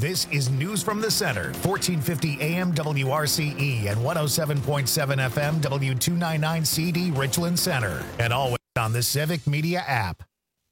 This is News from the Center, 1450 AM WRCE and 107.7 FM W299 CD Richland Center, and always on the Civic Media app.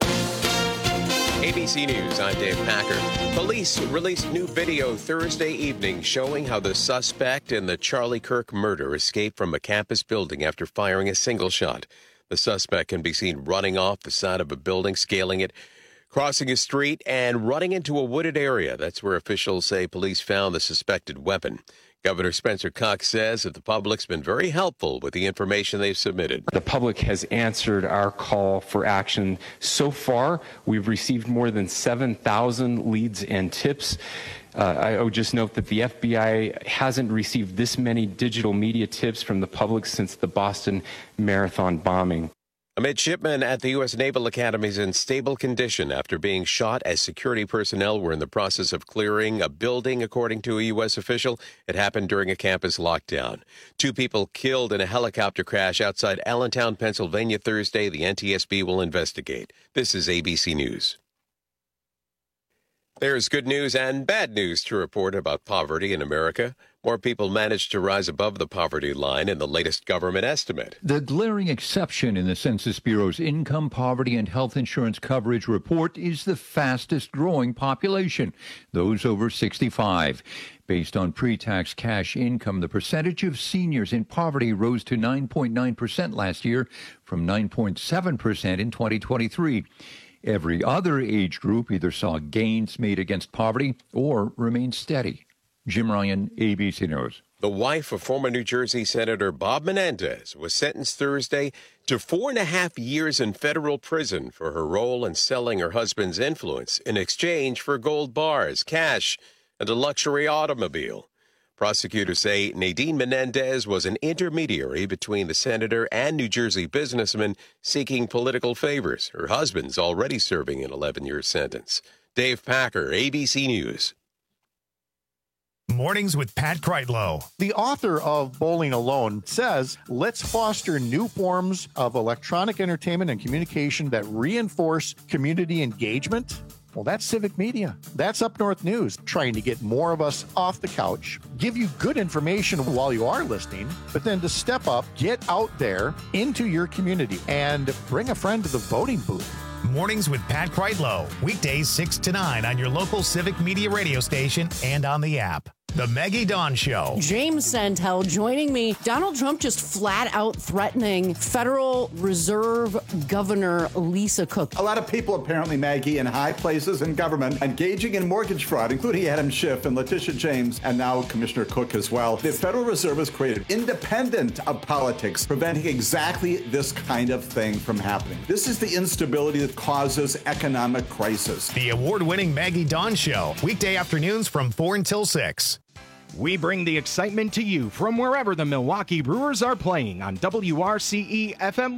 ABC News, I'm Dave Packer. Police released new video Thursday evening showing how the suspect in the Charlie Kirk murder escaped from a campus building after firing a single shot. The suspect can be seen running off the side of a building, scaling it, crossing a street, and running into a wooded area. That's where officials say police found the suspected weapon. Governor Spencer Cox says that the public's been very helpful with the information they've submitted. The public has answered our call for action. So far, we've received more than 7,000 leads and tips. I would just note that the FBI hasn't received this many digital media tips from the public since the Boston Marathon bombing. A midshipman at the U.S. Naval Academy is in stable condition after being shot as security personnel were in the process of clearing a building, according to a U.S. official. It happened during a campus lockdown. 2 people killed in a helicopter crash outside Allentown, Pennsylvania Thursday. The NTSB will investigate. This is ABC News. There's good news and bad news to report about poverty in America. More people managed to rise above the poverty line in the latest government estimate. The glaring exception in the Census Bureau's income, poverty, and health insurance coverage report is the fastest growing population, those over 65. Based on pre-tax cash income, the percentage of seniors in poverty rose to 9.9% last year from 9.7% in 2023. Every other age group either saw gains made against poverty or remained steady. Jim Ryan, ABC News. The wife of former New Jersey Senator Bob Menendez was sentenced Thursday to 4.5 years in federal prison for her role in selling her husband's influence in exchange for gold bars, cash, and a luxury automobile. Prosecutors say Nadine Menendez was an intermediary between the senator and New Jersey businessman seeking political favors. Her husband's already serving an 11-year sentence. Dave Packer, ABC News. Mornings with Pat Kreitlow. The author of Bowling Alone says, let's foster new forms of electronic entertainment and communication that reinforce community engagement. Well, that's Civic Media. That's Up North News, trying to get more of us off the couch, give you good information while you are listening, but then to step up, get out there into your community and bring a friend to the voting booth. Mornings with Pat Kreitlow. Weekdays 6 to 9 on your local Civic Media radio station and on the app. The Maggie Dawn Show. James Santel joining me. Donald Trump just flat out threatening Federal Reserve Governor Lisa Cook. A lot of people apparently, Maggie, in high places in government engaging in mortgage fraud, including Adam Schiff and Letitia James and now Commissioner Cook as well. The Federal Reserve has created independent of politics, preventing exactly this kind of thing from happening. This is the instability that causes economic crisis. The award-winning Maggie Dawn Show. Weekday afternoons from 4 until 6. We bring the excitement to you from wherever the Milwaukee Brewers are playing on WRCE FM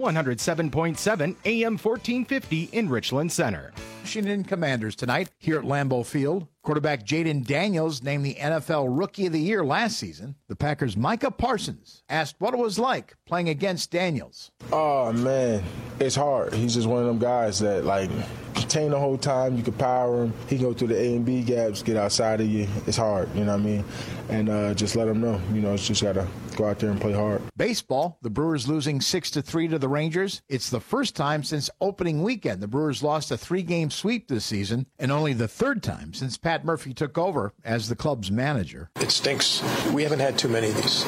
107.7 AM 1450 in Richland Center. Washington Commanders tonight here at Lambeau Field. Quarterback Jaden Daniels named the NFL Rookie of the Year last season. The Packers' Micah Parsons asked what it was like playing against Daniels. Oh, man, it's hard. He's just one of them guys that, contain the whole time. You can power him. He can go through the A and B gaps, get outside of you. It's hard, you know what I mean? And just let him know, it's just got to go out there and play hard. Baseball, the Brewers losing 6-3 to the Rangers. It's the first time since opening weekend the Brewers lost a 3-game sweep this season, and only the third time since Pat Murphy took over as the club's manager. It stinks. We haven't had too many of these.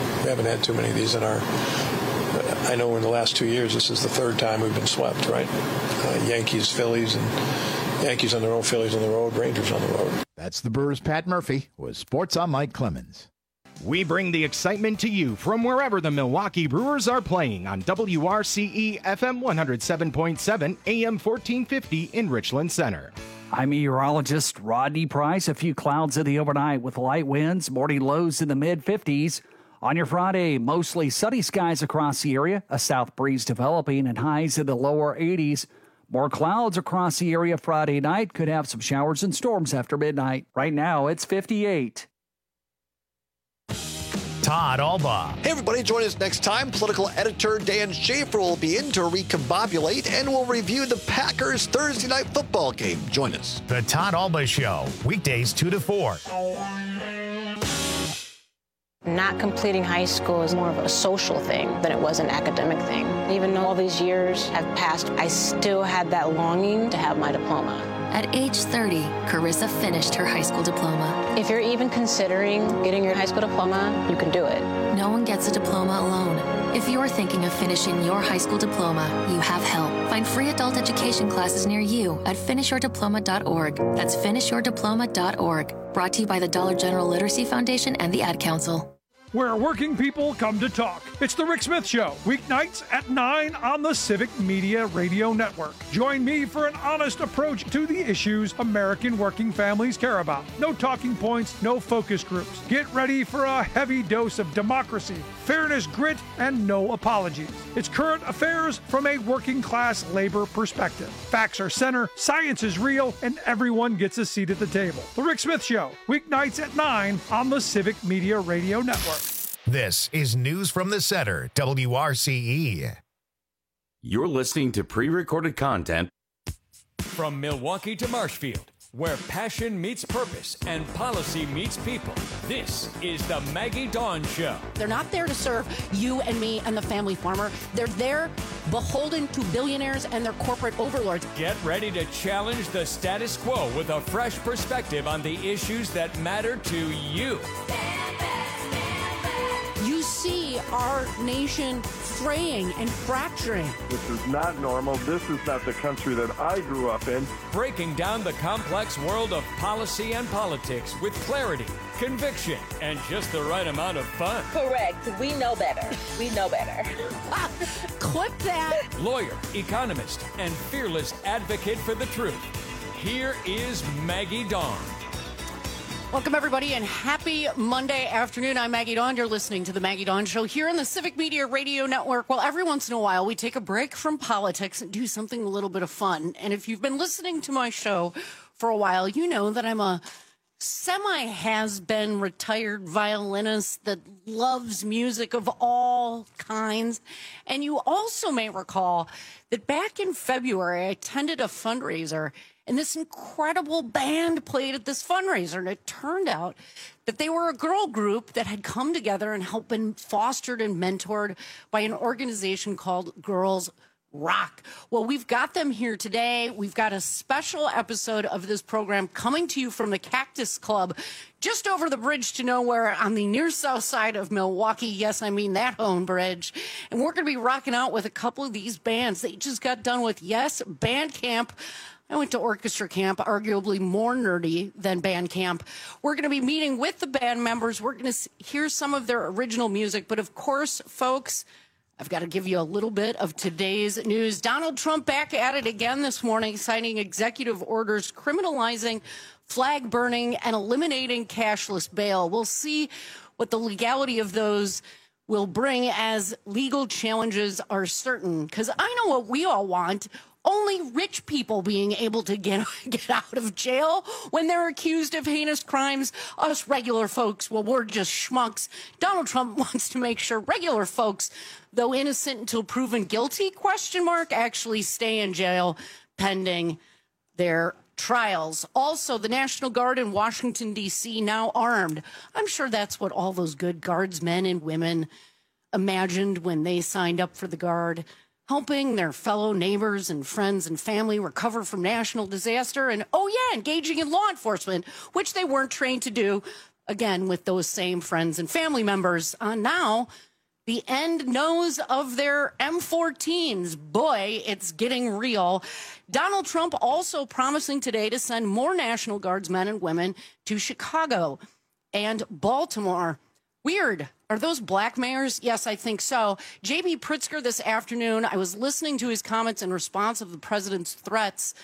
In our... I know in the last 2 years, this is the third time we've been swept, right? Yankees, Phillies, and Yankees on the road, Phillies on the road, Rangers on the road. That's the Brewers' Pat Murphy with Sports on Mike Clemens. We bring the excitement to you from wherever the Milwaukee Brewers are playing on WRCE FM 107.7 AM 1450 in Richland Center. I'm meteorologist Rodney Price. A few clouds in the overnight with light winds, morning lows in the mid-50s. On your Friday, mostly sunny skies across the area, a south breeze developing and highs in the lower 80s. More clouds across the area Friday night. Could have some showers and storms after midnight. Right now, it's 58. Todd Alba. Hey, everybody, join us next time. Political editor Dan Schaefer will be in to recombobulate, and we'll review the Packers Thursday night football game. Join us. The Todd Alba Show, weekdays 2 to 4. Not completing high school is more of a social thing than it was an academic thing. Even though all these years have passed, I still had that longing to have my diploma. At age 30, Carissa finished her high school diploma. If you're even considering getting your high school diploma, you can do it. No one gets a diploma alone. If you're thinking of finishing your high school diploma, you have help. Find free adult education classes near you at finishyourdiploma.org. That's finishyourdiploma.org. Brought to you by the Dollar General Literacy Foundation and the Ad Council. Where working people come to talk. It's the Rick Smith Show, weeknights at 9 on the Civic Media Radio Network. Join me for an honest approach to the issues American working families care about. No talking points, no focus groups. Get ready for a heavy dose of democracy, fairness, grit, and no apologies. It's current affairs from a working class labor perspective. Facts are center, science is real, and everyone gets a seat at the table. The Rick Smith Show, weeknights at 9 on the Civic Media Radio Network. This is News from the Center, WRCE. You're listening to pre-recorded content from Milwaukee to Marshfield, where passion meets purpose and policy meets people. This is the Maggie Dawn Show. They're not there to serve you and me and the family farmer. They're there beholden to billionaires and their corporate overlords. Get ready to challenge the status quo with a fresh perspective on the issues that matter to you. You see our nation fraying and fracturing. This is not normal. This is not the country that I grew up in. Breaking down the complex world of policy and politics with clarity, conviction, and just the right amount of fun. Correct. We know better. We know better. Clip that. Lawyer, economist, and fearless advocate for the truth. Here is Maggie Dawn. Welcome, everybody, and happy Monday afternoon. I'm Maggie Dawn. You're listening to the Maggie Dawn Show here in the Civic Media Radio Network. Well, every once in a while, we take a break from politics and do something a little bit of fun. And if you've been listening to my show for a while, you know that I'm a semi-has-been retired violinist that loves music of all kinds. And you also may recall that back in February, I attended a fundraiser, and this incredible band played at this fundraiser. And it turned out that they were a girl group that had come together and helped been fostered and mentored by an organization called Girls Rock. Well, we've got them here today. We've got a special episode of this program coming to you from the Cactus Club just over the bridge to nowhere on the near south side of Milwaukee. Yes, I mean that home bridge. And we're going to be rocking out with a couple of these bands. They just got done with, yes, band camp. I went to orchestra camp, arguably more nerdy than band camp. We're going to be meeting with the band members. We're going to hear some of their original music. But of course, folks, I've got to give you a little bit of today's news. Donald Trump back at it again this morning, signing executive orders criminalizing flag burning and eliminating cashless bail. We'll see what the legality of those will bring as legal challenges are certain. Because I know what we all want. Only rich people being able to get out of jail when they're accused of heinous crimes. Us regular folks, well, we're just schmucks. Donald Trump wants to make sure regular folks, though innocent until proven guilty, actually stay in jail pending their trials. Also, the National Guard in Washington, D.C. now armed. I'm sure that's what all those good guardsmen and women imagined when they signed up for the Guard. Helping their fellow neighbors and friends and family recover from national disaster and, engaging in law enforcement, which they weren't trained to do, again, with those same friends and family members. Now, the end nose of their M14s. Boy, it's getting real. Donald Trump also promising today to send more National Guardsmen and women to Chicago and Baltimore. Weird. Are those black mayors? Yes, I think so. J.B. Pritzker this afternoon, I was listening to his comments in response of the president's threats,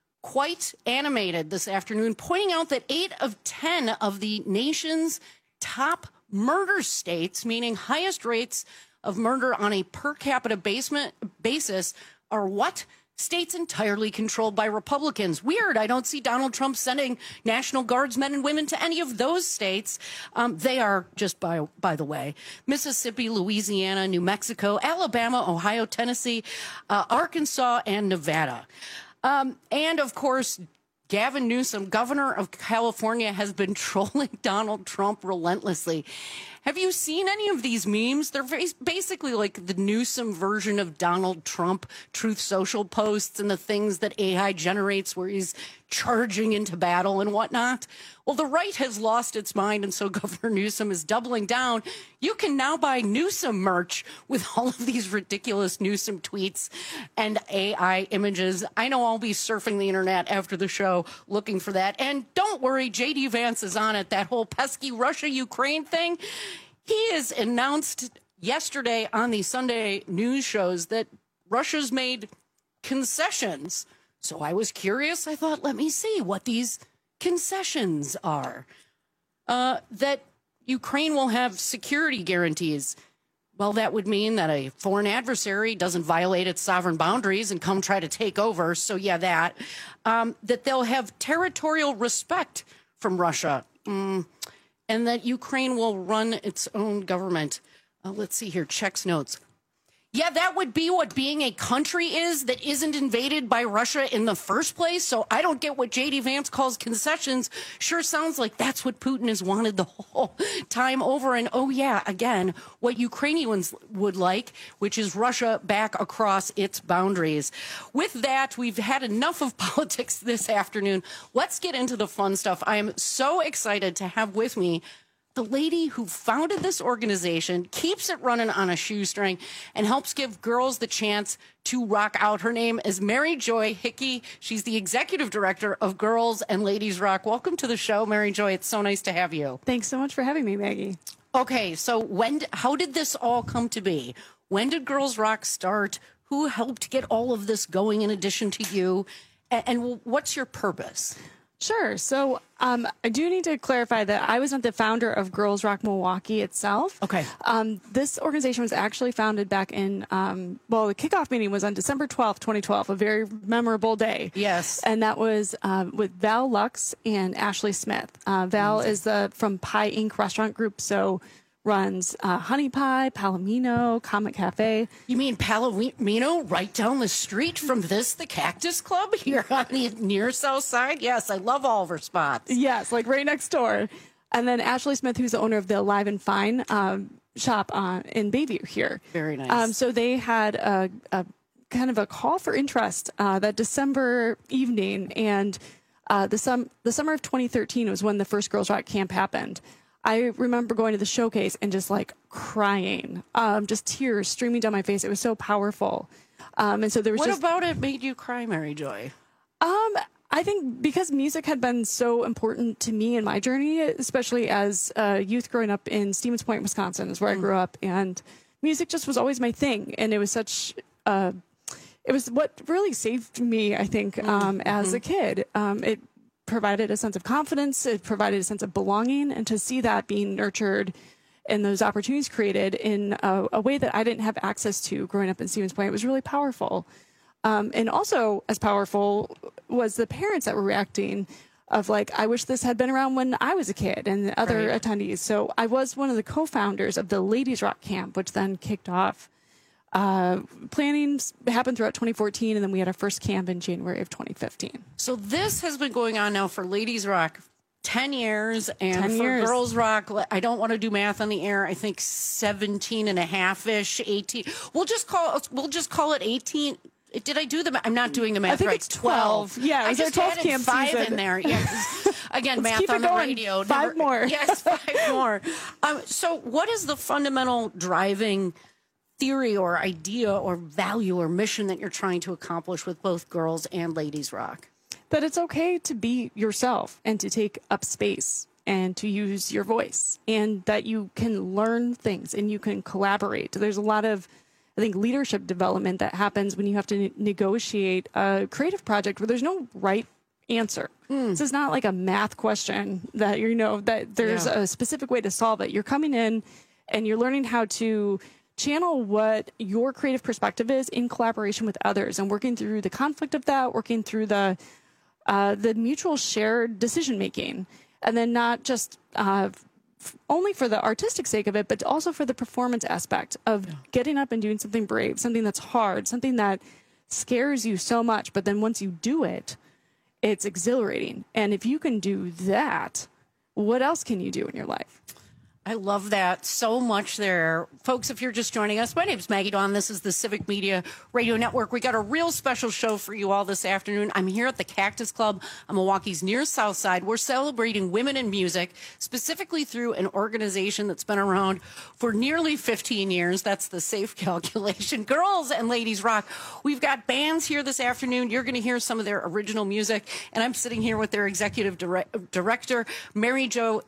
quite animated this afternoon, pointing out that 8 of 10 of the nation's top murder states, meaning highest rates of murder on a per capita basis, are what? States entirely controlled by Republicans. Weird. I don't see Donald Trump sending National Guardsmen and women to any of those states. They are, just by the way, Mississippi, Louisiana, New Mexico, Alabama, Ohio, Tennessee, Arkansas, and Nevada. And, of course, Gavin Newsom, governor of California, has been trolling Donald Trump relentlessly. Have you seen any of these memes? They're basically like the Newsom version of Donald Trump Truth Social posts and the things that AI generates where he's charging into battle and whatnot. Well, the right has lost its mind, and so Governor Newsom is doubling down. You can now buy Newsom merch with all of these ridiculous Newsom tweets and AI images. I know I'll be surfing the internet after the show looking for that. And don't worry, J.D. Vance is on it, that whole pesky Russia-Ukraine thing. He has announced yesterday on the Sunday news shows that Russia's made concessions. So I was curious. I thought, let me see what these concessions are. That Ukraine will have security guarantees. Well, that would mean that a foreign adversary doesn't violate its sovereign boundaries and come try to take over. So, yeah, that. That they'll have territorial respect from Russia. And that Ukraine will run its own government. Let's see here, checks notes. Yeah, that would be what being a country is that isn't invaded by Russia in the first place. So I don't get what J.D. Vance calls concessions. Sure sounds like that's what Putin has wanted the whole time over. And, oh, yeah, again, what Ukrainians would like, which is Russia back across its boundaries. With that, we've had enough of politics this afternoon. Let's get into the fun stuff. I am so excited to have with me the lady who founded this organization, keeps it running on a shoestring, and helps give girls the chance to rock out. Her name is Mary Joy Hickey. She's the executive director of Girls and Ladies Rock. Welcome to the show, Mary Joy. It's so nice to have you. Thanks so much for having me, Maggie. Okay, so how did this all come to be? When did Girls Rock start? Who helped get all of this going in addition to you? And what's your purpose? Sure. So I do need to clarify that I was not the founder of Girls Rock Milwaukee itself. Okay. This organization was actually founded back in, the kickoff meeting was on December 12th, 2012, a very memorable day. Yes. And that was with Val Lux and Ashley Smith. Val is from Pie Inc. restaurant group, so runs Honey Pie, Palomino, Comet Cafe. You mean Palomino right down the street from the Cactus Club here on the near south side? Yes, I love all of her spots. Yes, like right next door. And then Ashley Smith, who's the owner of the Alive and Fine shop in Bayview here. Very nice. So they had a kind of a call for interest that December evening, and the summer of 2013 was when the first Girls Rock camp happened. I remember going to the showcase and just like crying, just tears streaming down my face. It was so powerful. And so there was What about it made you cry, Mary Joy? I think because music had been so important to me in my journey, especially as a youth growing up in Stevens Point, Wisconsin is where I grew up. And music just was always my thing. And it was it was what really saved me, I think, as a kid. It provided a sense of confidence. It provided a sense of belonging, and to see that being nurtured and those opportunities created in a way that I didn't have access to growing up in Stevens Point was really powerful. And also as powerful was the parents that were reacting of like, I wish this had been around when I was a kid, and the other attendees. So I was one of the co-founders of the Ladies Rock Camp, which then kicked off. Planning happened throughout 2014, and then we had our first camp in January of 2015. So this has been going on now for Ladies Rock 10 years, and 10 for years. Girls Rock, I don't want to do math on the air, I think 17 and a half-ish, 18. We'll just call it 18. Did I do the math? I'm not doing the math I think right. it's 12. Yeah, I just added camp 5 season. in there. Yeah, again, Let's math keep it on the going. radio. 5 more. Yes, 5 more. So what is the fundamental driving theory or idea or value or mission that you're trying to accomplish with both Girls and Ladies Rock? That it's okay to be yourself and to take up space and to use your voice, and that you can learn things and you can collaborate. There's a lot of, I think, leadership development that happens when you have to negotiate a creative project where there's no right answer. This is not like a math question that that there's a specific way to solve it. You're coming in and you're learning how to channel what your creative perspective is in collaboration with others and working through the conflict of that, working through the mutual shared decision making, and then not just only for the artistic sake of it, but also for the performance aspect of getting up and doing something brave, something that's hard, something that scares you so much. But then once you do it, it's exhilarating. And if you can do that, what else can you do in your life? I love that so much there. Folks, if you're just joining us, my name is Maggie Dawn. This is the Civic Media Radio Network. We got a real special show for you all this afternoon. I'm here at the Cactus Club on Milwaukee's near South Side. We're celebrating women in music, specifically through an organization that's been around for nearly 15 years. That's the safe calculation. Girls and Ladies Rock. We've got bands here this afternoon. You're going to hear some of their original music. And I'm sitting here with their executive director, Mary Joy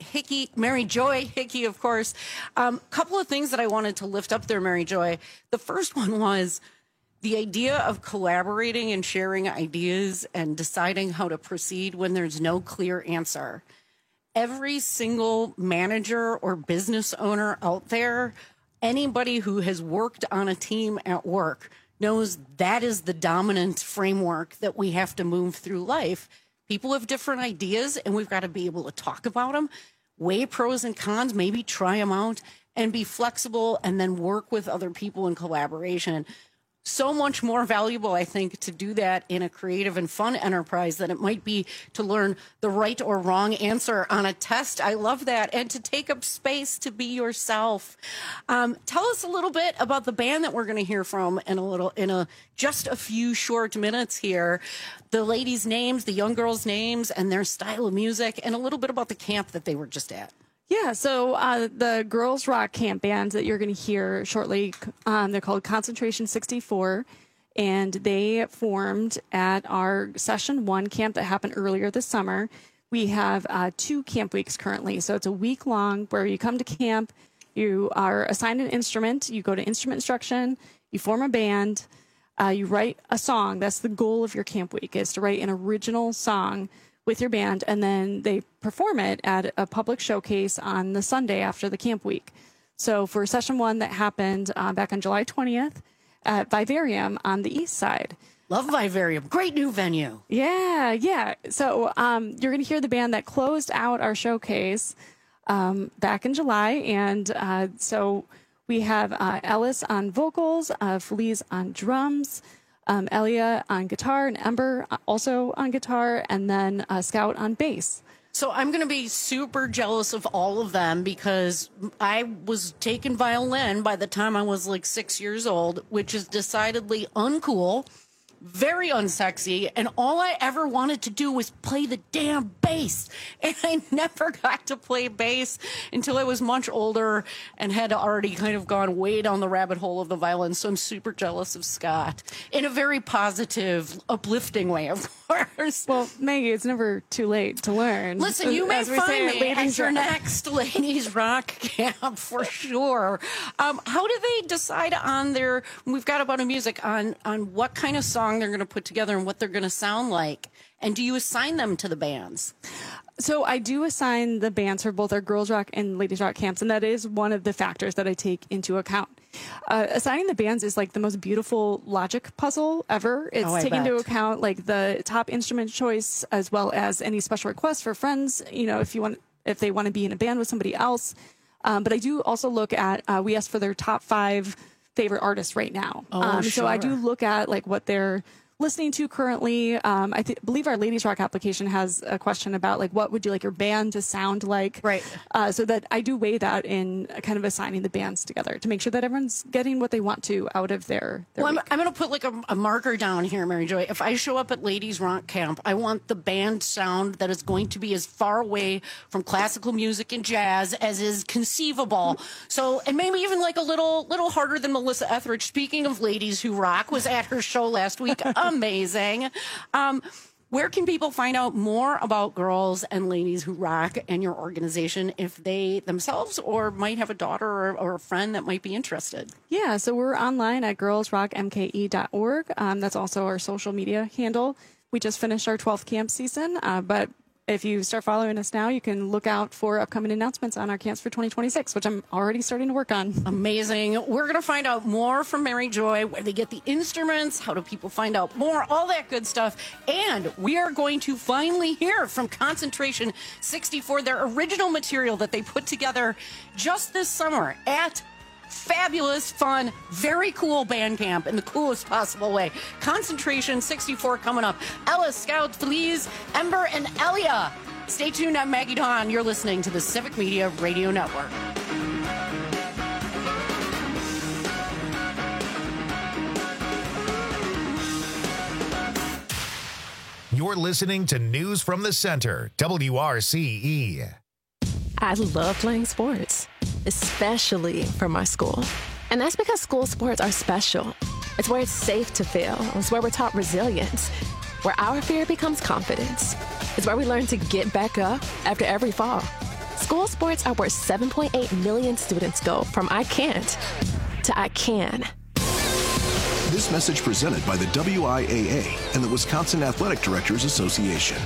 Hickey, of course. Couple of things that I wanted to lift up there, Mary Joy. The first one was the idea of collaborating and sharing ideas and deciding how to proceed when there's no clear answer. Every single manager or business owner out there, anybody who has worked on a team at work, knows that is the dominant framework that we have to move through life. People have different ideas, and we've got to be able to talk about them, weigh pros and cons, maybe try them out, and be flexible, and then work with other people in collaboration. So much more valuable, I think, to do that in a creative and fun enterprise than it might be to learn the right or wrong answer on a test. I love that. And to take up space to be yourself. Tell us a little bit about the band that we're going to hear from in just a few short minutes here. The ladies' names, the young girls' names, and their style of music, and a little bit about the camp that they were just at. Yeah, so the Girls Rock Camp band that you're going to hear shortly, they're called Concentration 64, and they formed at our Session 1 camp that happened earlier this summer. We have 2 camp weeks currently, so it's a week long where you come to camp, you are assigned an instrument, you go to instrument instruction, you form a band, you write a song. That's the goal of your camp week, is to write an original song with your band, and then they perform it at a public showcase on the Sunday after the camp week. So for Session 1 that happened back on July 20th at Vivarium on the east side. Love Vivarium. Great new venue. Yeah. So you're going to hear the band that closed out our showcase back in July. And so we have Ellis on vocals, Felice on drums, Elia on guitar, and Ember also on guitar, and then Scout on bass. So I'm going to be super jealous of all of them because I was taking violin by the time I was like 6 years old, which is decidedly uncool, very unsexy, and all I ever wanted to do was play the damn bass. And I never got to play bass until I was much older and had already kind of gone way down the rabbit hole of the violin. So I'm super jealous of Scott in a very positive, uplifting way, of course. Well, Maggie, it's never too late to learn. Listen, you may find me at your next Ladies Rock camp for sure. How do they decide on we've got about a music, on what kind of song they're going to put together and what they're going to sound like? And do you assign them to the bands? So I do assign the bands for both our Girls Rock and Ladies Rock camps, and that is one of the factors that I take into account. Assigning the bands is like the most beautiful logic puzzle ever. It's taking into account like the top instrument choice as well as any special requests for friends, if they want to be in a band with somebody else. But I do also look at, we ask for their top 5 favorite artists right now. So I do look at like what they're listening to currently. I believe our Ladies Rock application has a question about like what would you like your band to sound like, right? So that I do weigh that in kind of assigning the bands together to make sure that everyone's getting what they want to out of their well, week. I'm going to put like a marker down here, Mary Joy. If I show up at Ladies Rock Camp, I want the band sound that is going to be as far away from classical music and jazz as is conceivable. So, and maybe even like a little harder than Melissa Etheridge. Speaking of ladies who rock, was at her show last week. Amazing. Where can people find out more about Girls and Ladies Who Rock and your organization if they themselves or might have a daughter or a friend that might be interested? Yeah, so we're online at girlsrockmke.org. That's also our social media handle. We just finished our 12th camp season, but if you start following us now, you can look out for upcoming announcements on our camps for 2026, which I'm already starting to work on. Amazing. We're going to find out more from Mary Joy, where they get the instruments, how do people find out more, all that good stuff. And we are going to finally hear from Concentration 64, their original material that they put together just this summer at fabulous, fun, very cool band camp in the coolest possible way. Concentration 64 coming up. Ella, Scout, Feliz, Ember, and Elia. Stay tuned. I'm Maggie Dawn. You're listening to the Civic Media Radio Network. You're listening to News from the Center, WRCE. I love playing sports, especially for my school. And that's because school sports are special. It's where it's safe to fail. It's where we're taught resilience, where our fear becomes confidence. It's where we learn to get back up after every fall. School sports are where 7.8 million students go from I can't to I can. This message presented by the WIAA and the Wisconsin Athletic Directors Association.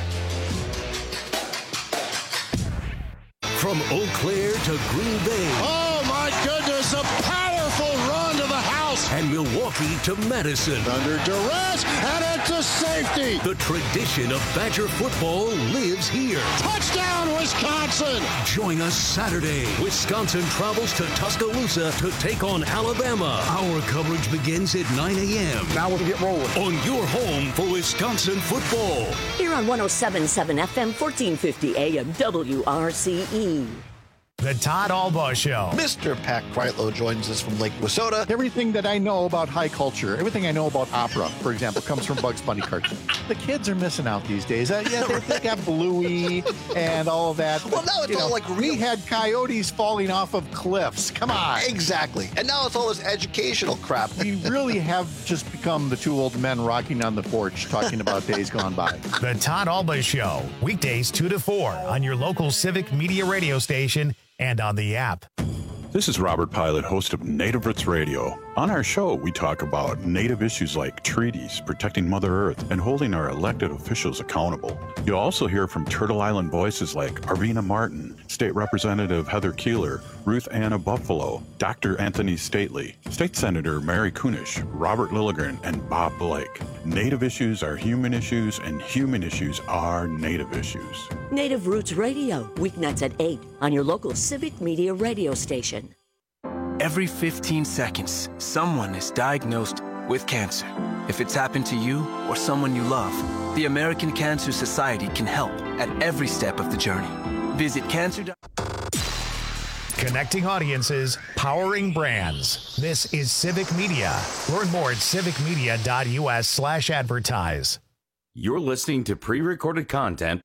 From Eau Claire to Green Bay. Oh, my goodness, a powerful run to the house. And Milwaukee to Madison. Under duress, and it's a safety. The tradition of Badger football lives here. Touchdown, Wisconsin. Join us Saturday. Wisconsin travels to Tuscaloosa to take on Alabama. Our coverage begins at 9 a.m. Now we'll get rolling. On your home for Wisconsin football. Here on 107.7 FM, 1450 AM, WRCE. The Todd Albaugh Show. Mr. Pat Kreitlow joins us from Lake Wissota. Everything that I know about high culture, everything I know about opera, for example, comes from Bugs Bunny cartoons. The kids are missing out these days. They got Bluey and all of that. Well, now it's all like we had coyotes falling off of cliffs. Come on. Exactly. And now it's all this educational crap. We really have just become the two old men rocking on the porch talking about days gone by. The Todd Albaugh Show, weekdays 2 to 4 on your local Civic Media radio station and on the app. This is Robert Pilot, host of Native Roots Radio. On our show, we talk about Native issues like treaties, protecting Mother Earth, and holding our elected officials accountable. You'll also hear from Turtle Island voices like Arvina Martin, State Representative Heather Keeler, Ruth Anna Buffalo, Dr. Anthony Stately, State Senator Mary Kunish, Robert Lilligren, and Bob Blake. Native issues are human issues, and human issues are Native issues. Native Roots Radio, weeknights at 8 on your local Civic Media radio station. Every 15 seconds, someone is diagnosed with cancer. If it's happened to you or someone you love, the American Cancer Society can help at every step of the journey. Visit cancer. Connecting audiences, powering brands. This is Civic Media. Learn more at civicmedia.us/advertise. You're listening to pre-recorded content.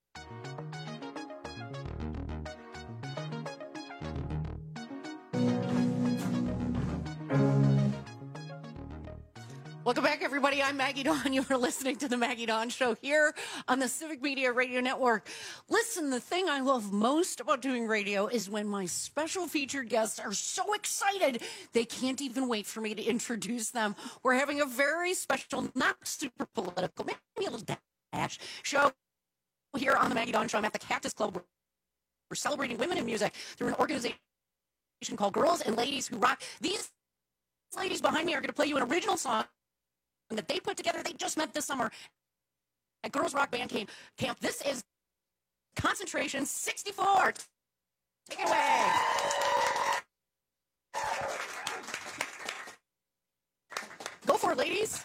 Welcome back, everybody. I'm Maggie Dawn. You are listening to the Maggie Dawn Show here on the Civic Media Radio Network. Listen, the thing I love most about doing radio is when my special featured guests are so excited they can't even wait for me to introduce them. We're having a very special, not super political, maybe a little dash show here on the Maggie Dawn Show. I'm at the Cactus Club. We're celebrating women in music through an organization called Girls and Ladies Who Rock. These ladies behind me are going to play you an original song that they put together. They just met this summer at Girls Rock Band Camp. This is Concentration 64. Take it away. Go for it, ladies.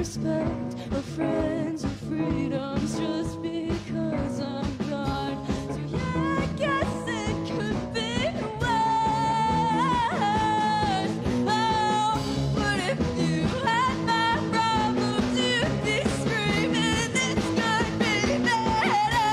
respect, or friends, or freedoms, just because I'm blind. So yeah, I guess it could be worse. Oh, but if you had my problems, you'd be screaming, this could be better.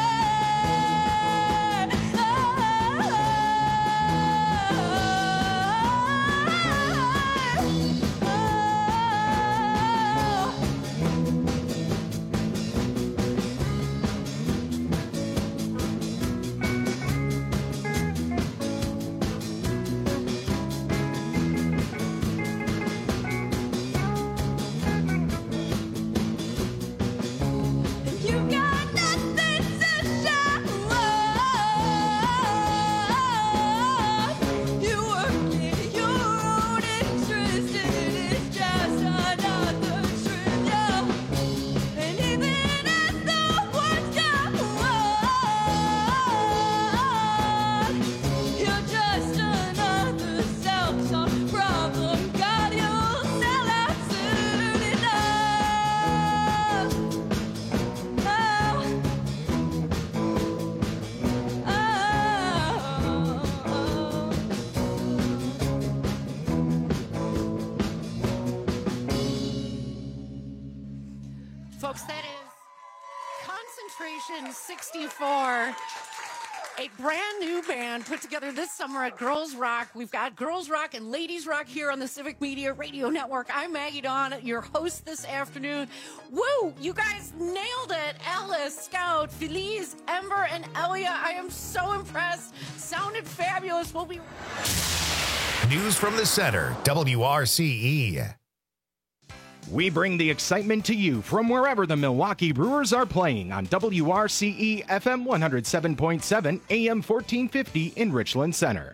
Folks, that is Concentration 64, a brand new band put together this summer at Girls Rock. We've got Girls Rock and Ladies Rock here on the Civic Media Radio Network. I'm Maggie Dawn, your host this afternoon. Woo! You guys nailed it. Alice, Scout, Feliz, Ember, and Elia. I am so impressed. Sounded fabulous. We'll be... News from the center, WRCE. We bring the excitement to you from wherever the Milwaukee Brewers are playing on WRCE FM 107.7 AM 1450 in Richland Center.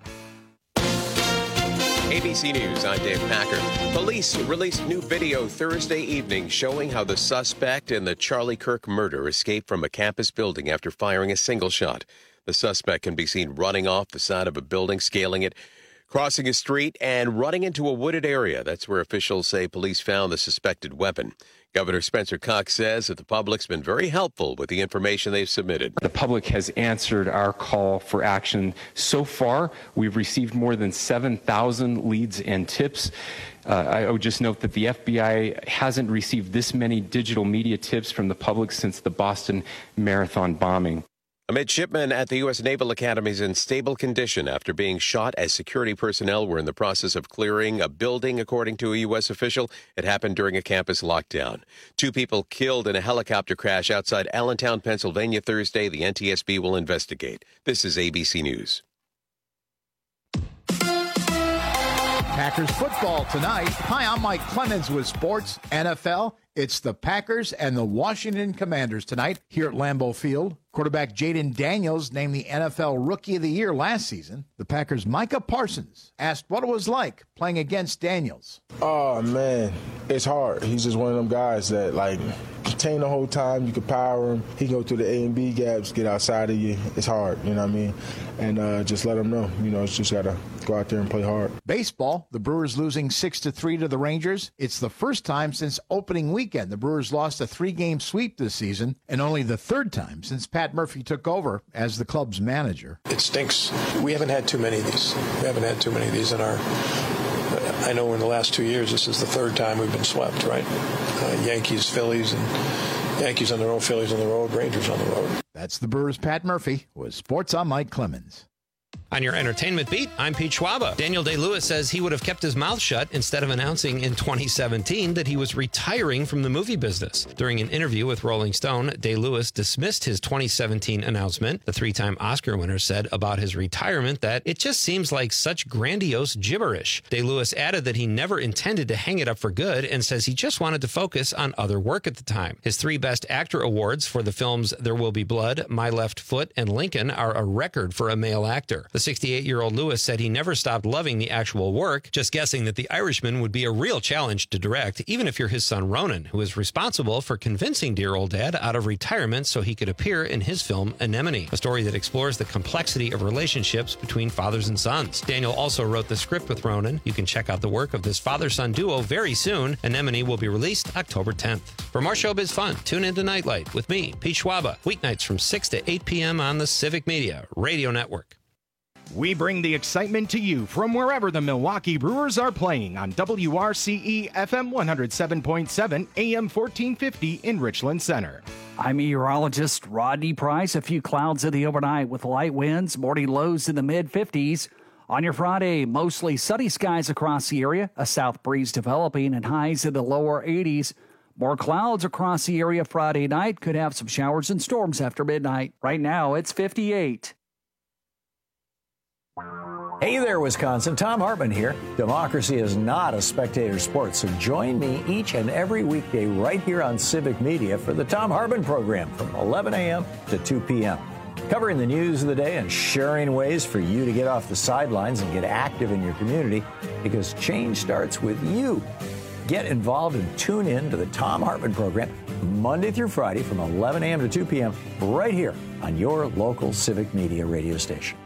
ABC News, I'm Dave Packer. Police released new video Thursday evening showing how the suspect in the Charlie Kirk murder escaped from a campus building after firing a single shot. The suspect can be seen running off the side of a building, scaling it, crossing a street, and running into a wooded area. That's where officials say police found the suspected weapon. Governor Spencer Cox says that the public's been very helpful with the information they've submitted. The public has answered our call for action. So far, we've received more than 7,000 leads and tips. I would just note that the FBI hasn't received this many digital media tips from the public since the Boston Marathon bombing. A midshipman at the U.S. Naval Academy is in stable condition after being shot as security personnel were in the process of clearing a building, according to a U.S. official. It happened during a campus lockdown. 2 people killed in a helicopter crash outside Allentown, Pennsylvania, Thursday. The NTSB will investigate. This is ABC News. Packers football tonight. Hi, I'm Mike Clemens with Sports NFL. It's the Packers and the Washington Commanders tonight here at Lambeau Field. Quarterback Jaden Daniels named the NFL Rookie of the Year last season. The Packers' Micah Parsons asked what it was like playing against Daniels. Oh, man, it's hard. He's just one of them guys that, like, contain the whole time. You can power him. He can go through the A and B gaps, get outside of you. It's hard, you know what I mean? And just let him know, it's just got to go out there and play hard. Baseball, the Brewers losing 6-3 to the Rangers. It's the first time since opening weekend the Brewers lost a 3-game sweep this season, and only the third time since Pat Murphy took over as the club's manager. It stinks. We haven't had too many of these. In our... I know in the last 2 years, this is the third time we've been swept, right? Yankees, Phillies, and Yankees on the road, Phillies on the road, Rangers on the road. That's the Brewers' Pat Murphy with Sports on Mike Clemens. On your entertainment beat, I'm Pete Schwaba. Daniel Day-Lewis says he would have kept his mouth shut instead of announcing in 2017 that he was retiring from the movie business. During an interview with Rolling Stone, Day-Lewis dismissed his 2017 announcement. The 3-time Oscar winner said about his retirement that it just seems like such grandiose gibberish. Day-Lewis added that he never intended to hang it up for good and says he just wanted to focus on other work at the time. His 3 Best Actor awards for the films There Will Be Blood, My Left Foot, and Lincoln are a record for a male actor. The 68-year-old Lewis said he never stopped loving the actual work, just guessing that The Irishman would be a real challenge to direct, even if you're his son Ronan, who is responsible for convincing dear old dad out of retirement so he could appear in his film Anemone, a story that explores the complexity of relationships between fathers and sons. Daniel also wrote the script with Ronan. You can check out the work of this father-son duo very soon. Anemone will be released October 10th. For more showbiz fun, tune into Nightlight with me, Pete Schwaba, weeknights from 6 to 8 p.m. on the Civic Media Radio Network. We bring the excitement to you from wherever the Milwaukee Brewers are playing on WRCE FM 107.7 AM 1450 in Richland Center. I'm meteorologist Rodney Price. A few clouds in the overnight with light winds, morning lows in the mid-50s. On your Friday, mostly sunny skies across the area, a south breeze developing and highs in the lower 80s. More clouds across the area Friday night. Could have some showers and storms after midnight. Right now, it's 58. Hey there, Wisconsin. Tom Hartman here. Democracy is not a spectator sport, so join me each and every weekday right here on Civic Media for the Tom Hartman program from 11 a.m. to 2 p.m. Covering the news of the day and sharing ways for you to get off the sidelines and get active in your community, because change starts with you. Get involved and tune in to the Tom Hartman program Monday through Friday from 11 a.m. to 2 p.m. right here on your local Civic Media radio station.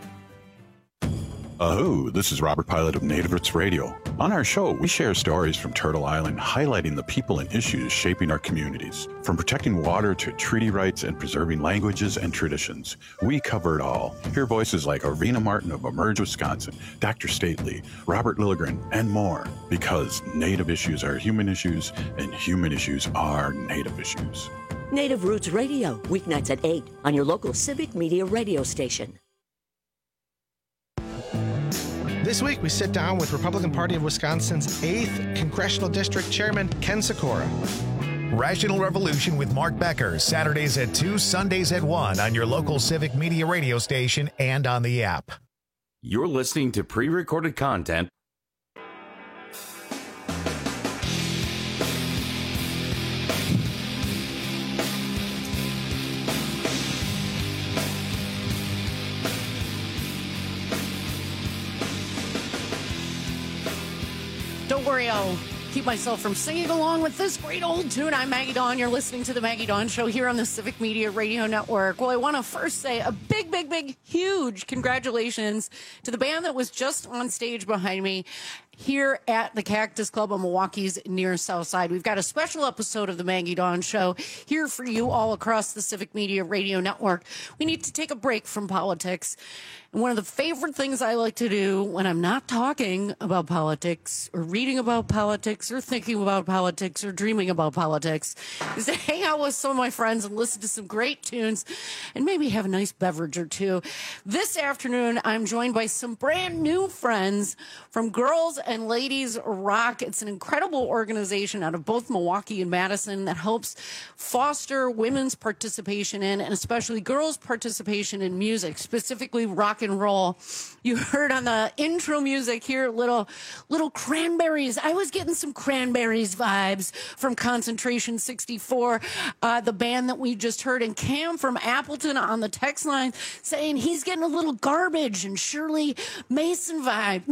This is Robert Pilot of Native Roots Radio. On our show, we share stories from Turtle Island highlighting the people and issues shaping our communities. From protecting water to treaty rights and preserving languages and traditions, we cover it all. Hear voices like Arena Martin of Emerge, Wisconsin, Dr. Stately, Robert Lilligren, and more. Because Native issues are human issues, and human issues are Native issues. Native Roots Radio, weeknights at 8 on your local Civic Media radio station. This week, we sit down with Republican Party of Wisconsin's 8th Congressional District Chairman, Ken Sikora. Rational Revolution with Mark Becker, Saturdays at 2, Sundays at 1 on your local Civic Media radio station and on the app. You're listening to pre-recorded content. Don't worry, I'll keep myself from singing along with this great old tune. I'm Maggie Dawn. You're listening to the Maggie Dawn Show here on the Civic Media Radio Network. Well, I want to first say a big, huge congratulations to the band that was just on stage behind me here at the Cactus Club on Milwaukee's near South Side. We've got a special episode of the Maggie Dawn Show here for you all across the Civic Media Radio Network. We need to take a break from politics. And one of the favorite things I like to do when I'm not talking about politics or reading about politics or thinking about politics or dreaming about politics is to hang out with some of my friends and listen to some great tunes and maybe have a nice beverage or two. This afternoon, I'm joined by some brand new friends from Girls and Ladies Rock. It's an incredible organization out of both Milwaukee and Madison that helps foster women's participation in, and especially girls' participation in music, specifically rock and roll. You heard on the intro music here, little Cranberries. I was getting some Cranberries vibes from Concentration 64, the band that we just heard, and Cam from Appleton on the text line saying he's getting a little Garbage and Shirley Manson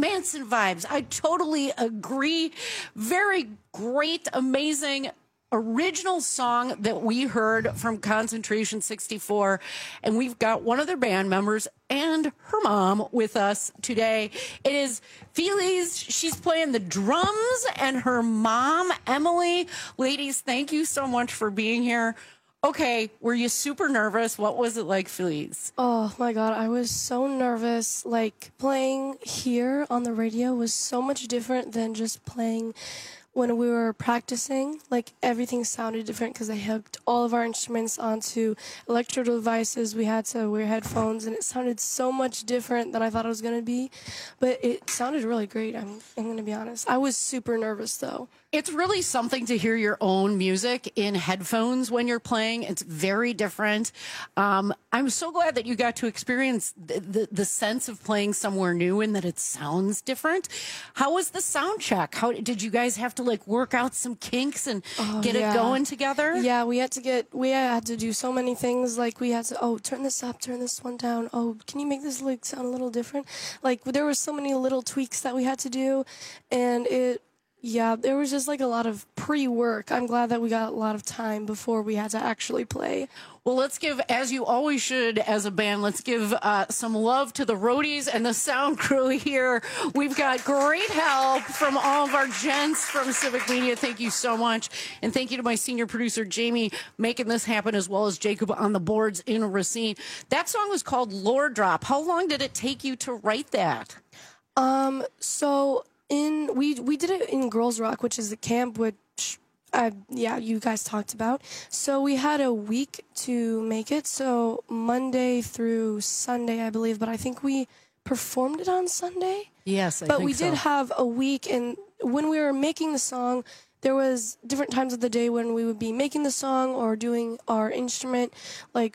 vibes. I totally agree. Very great, amazing original song that we heard from Concentration 64, and we've got one of their band members and her mom with us today. It is Feliz. She's playing the drums, and her mom, Emily. Ladies, thank you so much for being here. Okay, were you super nervous? What was it like, Feliz? Oh my God, I was so nervous. Like, playing here on the radio was so much different than just playing when we were practicing. Like, everything sounded different because they hooked all of our instruments onto electrical devices. We had to wear headphones, and it sounded so much different than I thought it was going to be. But it sounded really great. I'm going to be honest. I was super nervous, though. It's really something to hear your own music in headphones when you're playing. It's very different. I'm so glad that you got to experience the sense of playing somewhere new and that it sounds different. How was the sound check? How did you guys have to like work out some kinks and get it going together? Yeah, we had to do so many things. Like we had to, turn this up, turn this one down. Oh, can you make this like sound a little different? Like there were so many little tweaks that we had to do, and there was just like a lot of pre-work. I'm glad that we got a lot of time before we had to actually play. Well, let's give, as you always should as a band, let's give some love to the roadies and the sound crew here. We've got great help from all of our gents from Civic Media. Thank you so much. And thank you to my senior producer, Jamie, making this happen, as well as Jacob on the boards in Racine. That song was called Lore Drop. How long did it take you to write that? We did it in Girls Rock, which is the camp, which you guys talked about. So we had a week to make it. So Monday through Sunday, I believe, but I think we performed it on Sunday. Yes, but we did have a week, and when we were making the song, there was different times of the day when we would be making the song or doing our instrument, like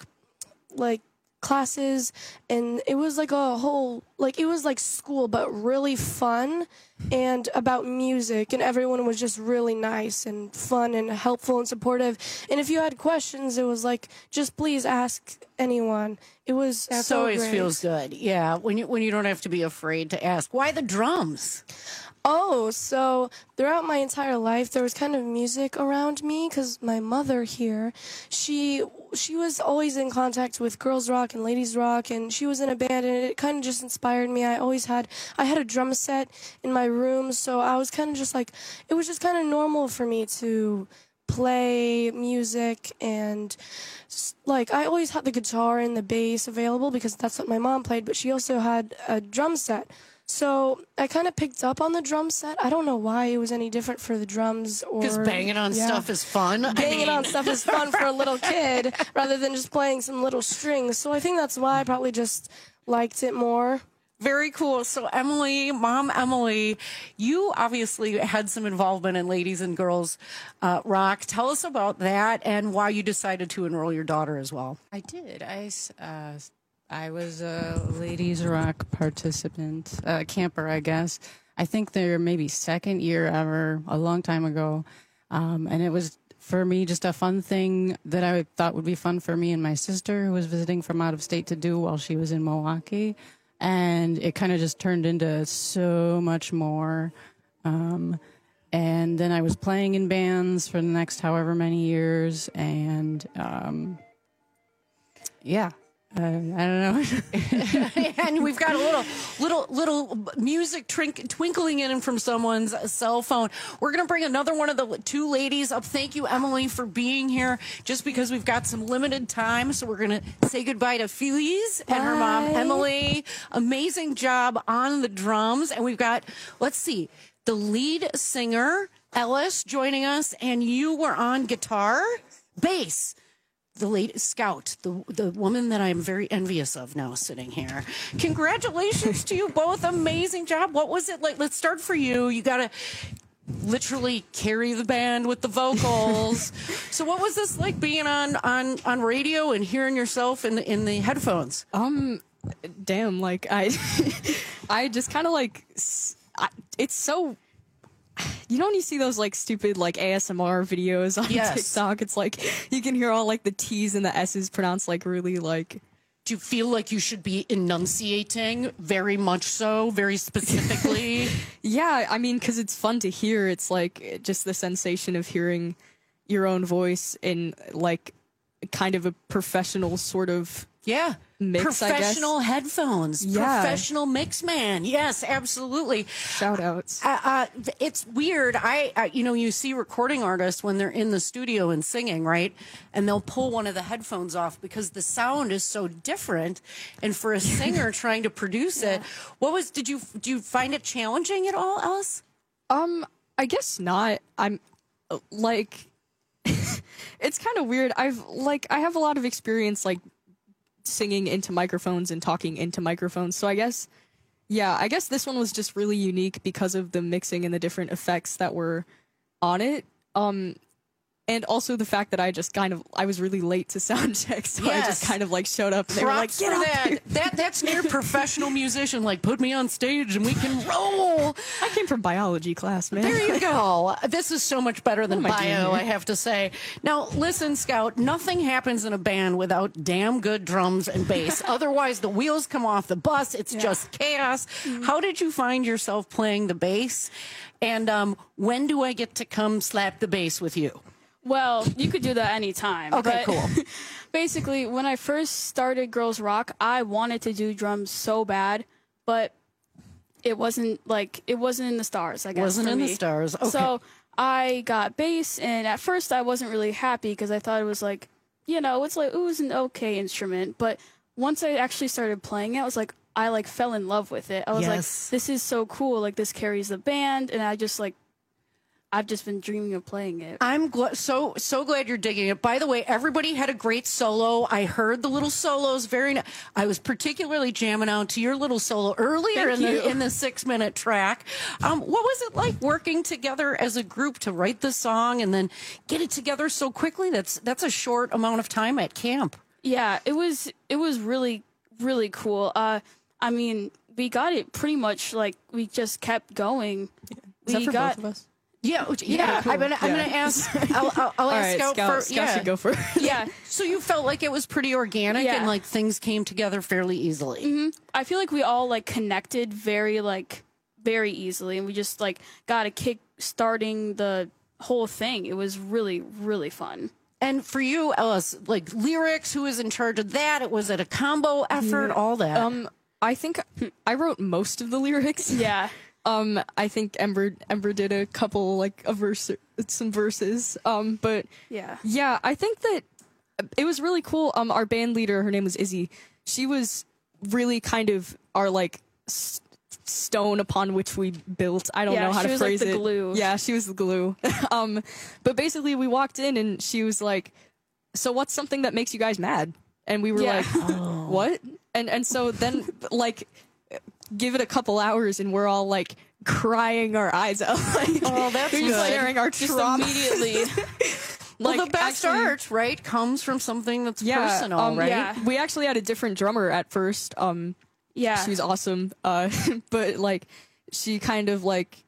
classes, and it was like a whole, like it was like school, but really fun and about music, and everyone was just really nice and fun and helpful and supportive. And if you had questions, it was like, just please ask anyone. It was That so always great. feels good. Yeah, when you don't have to be afraid to ask. Why the drums? Oh, so throughout my entire life, there was kind of music around me because my mother here, she was always in contact with girls rock and ladies rock, and she was in a band, and it kind of just inspired me. I had a drum set in my room, so I was kind of just like, it was just kind of normal for me to play music, and like I always had the guitar and the bass available because that's what my mom played, but she also had a drum set. So I kind of picked up on the drum set. I don't know why it was any different for the drums. Because banging on stuff is fun. Banging on stuff is fun for a little kid rather than just playing some little strings. So I think that's why I probably just liked it more. Very cool. So Mom Emily, you obviously had some involvement in Ladies and Girls Rock. Tell us about that and why you decided to enroll your daughter as well. I did. I was a Ladies Rock participant, camper, I guess. I think they're maybe second year ever, a long time ago. And it was, for me, just a fun thing that I thought would be fun for me and my sister, who was visiting from out of state, to do while she was in Milwaukee. And it kind of just turned into so much more. And then I was playing in bands for the next however many years. And I don't know. And we've got a little music twinkling in from someone's cell phone. We're going to bring another one of the two ladies up. Thank you, Emily, for being here, just because we've got some limited time. So we're going to say goodbye to Feliz and her mom, Emily. Amazing job on the drums. And we've got, let's see, the lead singer, Ellis, joining us. And you were on guitar, bass. The lady Scout, the woman that I'm very envious of now sitting here. Congratulations to you both. Amazing job. What was it like? Let's start for you. You got to literally carry the band with the vocals. So what was this like being on radio and hearing yourself in the headphones? Damn, like I just kind of like, it's so, you know when you see those like stupid like ASMR videos on TikTok, it's like you can hear all like the T's and the S's pronounced like really like. Do you feel like you should be enunciating very much so, very specifically? Yeah, I mean, because it's fun to hear. It's like just the sensation of hearing your own voice in like kind of a professional sort of mix, professional headphones, professional mix man. Yes, absolutely. Shout outs. It's weird. You see recording artists when they're in the studio and singing, right? And they'll pull one of the headphones off because the sound is so different. And for a singer trying to produce it, do you find it challenging at all, Ellis? I guess not. I'm like, it's kind of weird. I have a lot of experience like singing into microphones and talking into microphones. So I guess this one was just really unique because of the mixing and the different effects that were on it. And also the fact that I was really late to sound check, so I just kind of like showed up and they were like, Props get for up that. That's near professional musician. Like, put me on stage and we can roll. I came from biology class, man. There you go. This is so much better than What am I doing bio, here? I have to say. Now, listen, Scout, nothing happens in a band without damn good drums and bass. Otherwise, the wheels come off the bus. It's just chaos. How did you find yourself playing the bass? And when do I get to come slap the bass with you? Well, you could do that anytime. Okay, but cool. Basically, when I first started Girls Rock, I wanted to do drums so bad, but it wasn't in the stars, I guess. Wasn't for in the me. stars. Okay. So I got bass, and at first I wasn't really happy because I thought it was like, it's like, it was an okay instrument. But once I actually started playing it, I was like, I like fell in love with it. I was like, this is so cool. Like, this carries the band, and I've just been dreaming of playing it. I'm so glad you're digging it. By the way, everybody had a great solo. I heard the little solos I was particularly jamming out to your little solo earlier in the 6-minute track. What was it like working together as a group to write the song and then get it together so quickly? That's a short amount of time at camp. Yeah, it was really, really cool. I mean, we got it pretty much like we just kept going. Is that for both of us? Yeah. Cool. I'm gonna ask. I'll ask Scout first. Scout should go first. Yeah. So you felt like it was pretty organic and like things came together fairly easily. Mm-hmm. I feel like we all like connected very easily, and we just like got a kick starting the whole thing. It was really, really fun. And for you, Ellis, like lyrics, who was in charge of that? Was it a combo effort? All that. I think I wrote most of the lyrics. Yeah. I think Ember did a couple some verses. But yeah, I think that it was really cool. Our band leader, her name was Izzy. She was really kind of our stone upon which we built. I don't know how to phrase it. it. She was like the glue. Yeah, she was the glue. But basically we walked in and she was like, "So what's something that makes you guys mad?" And we were like, "What?" And so then give it a couple hours and we're all like crying our eyes out. That's we're good. just sharing our trauma immediately. Well, the best art, right, comes from something that's personal, right? Yeah. We actually had a different drummer at first. She was awesome. But she kind of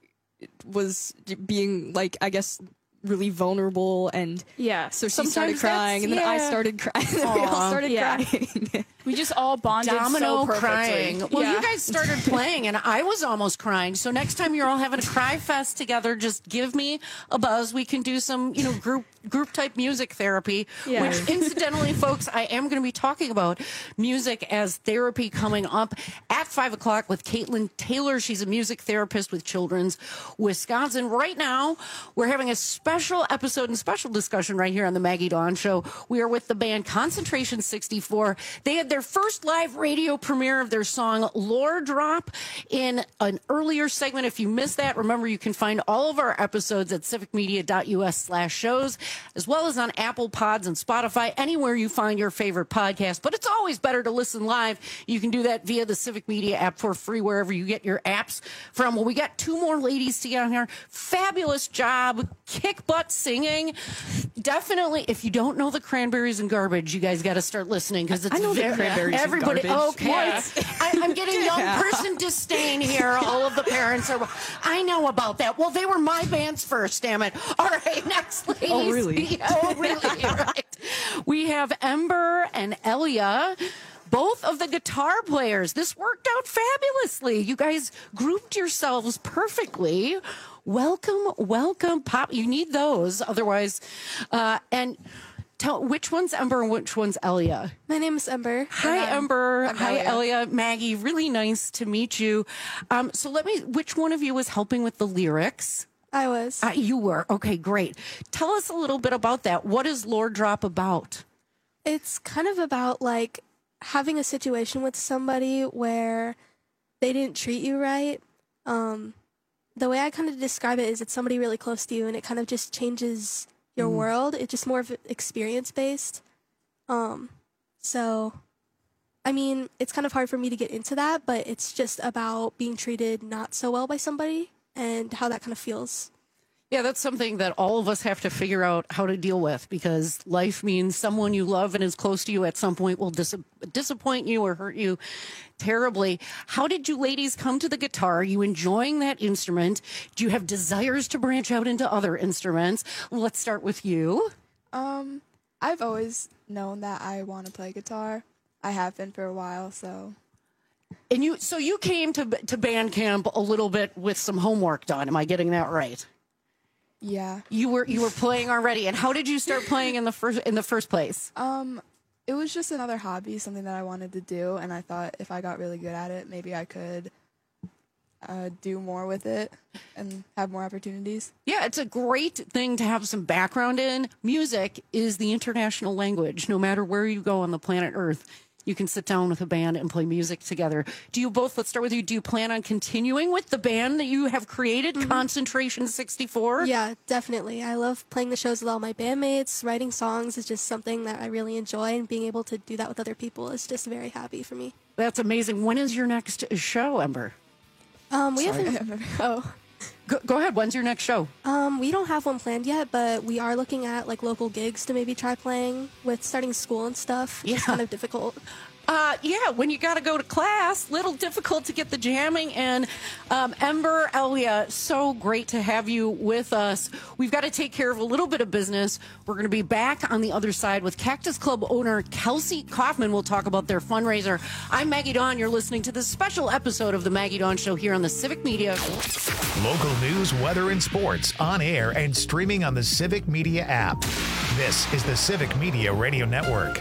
was being I guess really vulnerable, and so she started crying and then I started crying and then we all started crying. We just all bonded Domino so perfectly. crying. Well, you guys started playing, and I was almost crying. So next time you're all having a cry fest together, just give me a buzz. We can do some, group type music therapy. Yeah. Which, incidentally, folks, I am going to be talking about music as therapy coming up at 5:00 with Caitlin Taylor. She's a music therapist with Children's Wisconsin. Right now, we're having a special episode and special discussion right here on the Maggie Dawn Show. We are with the band Concentration 64. They had their first live radio premiere of their song Lore Drop in an earlier segment. If you missed that, remember you can find all of our episodes at civicmedia.us/shows, as well as on Apple Pods and Spotify, anywhere you find your favorite podcast. But it's always better to listen live. You can do that via the Civic Media app for free, wherever you get your apps from. Well, we got two more ladies together here. Fabulous job. Kick butt singing. Definitely, if you don't know the Cranberries and Garbage, you guys got to start listening, because it's everybody. Okay, I'm getting young person disdain here. All of the parents are. I know about that. Well, they were my bands first. Damn it! All right, next, ladies. Oh, really? Oh, really? Right. We have Ember and Elia, both of the guitar players. This worked out fabulously. You guys grouped yourselves perfectly. Welcome, Pop. You need those, otherwise. And tell which one's Ember and which one's Elia. My name is Ember. Hi, Ember. I'm Hi, Elia. Maggie. Really nice to meet you. So which one of you was helping with the lyrics? I was. You were. Okay, great. Tell us a little bit about that. What is Lore Drop about? It's kind of about having a situation with somebody where they didn't treat you right. The way I kind of describe it is it's somebody really close to you, and it kind of just changes your world. It's just more of experience based. So, I mean, it's kind of hard for me to get into that, but it's just about being treated not so well by somebody and how that kind of feels. Yeah, that's something that all of us have to figure out how to deal with, because life means someone you love and is close to you at some point will disappoint you or hurt you terribly. How did you ladies come to the guitar? Are you enjoying that instrument? Do you have desires to branch out into other instruments? Let's start with you. I've always known that I want to play guitar. I have been for a while, so. And you came to band camp a little bit with some homework done. Am I getting that right? Yeah. You were playing already. And how did you start playing in the first place? It was just another hobby, something that I wanted to do, and I thought if I got really good at it, maybe I could do more with it and have more opportunities. Yeah, it's a great thing to have some background in. Music is the international language. No matter where you go on the planet Earth, you can sit down with a band and play music together. Do you both, let's start with you, do you plan on continuing with the band that you have created, Concentration 64? Yeah, definitely. I love playing the shows with all my bandmates. Writing songs is just something that I really enjoy, and being able to do that with other people is just very happy for me. That's amazing. When is your next show, Ember? We haven't. Go ahead. When's your next show? We don't have one planned yet, but we are looking at like local gigs to maybe try playing. With starting school and stuff, it's kind of difficult. Yeah, when you got to go to class, little difficult to get the jamming. And Ember, Elia, so great to have you with us. We've got to take care of a little bit of business. We're going to be back on the other side with Cactus Club owner Kelsey Kaufman. We'll talk about their fundraiser. I'm Maggie Dawn. You're listening to this special episode of the Maggie Dawn Show here on the Civic Media. Local news, weather, and sports on air and streaming on the Civic Media app. This is the Civic Media Radio Network.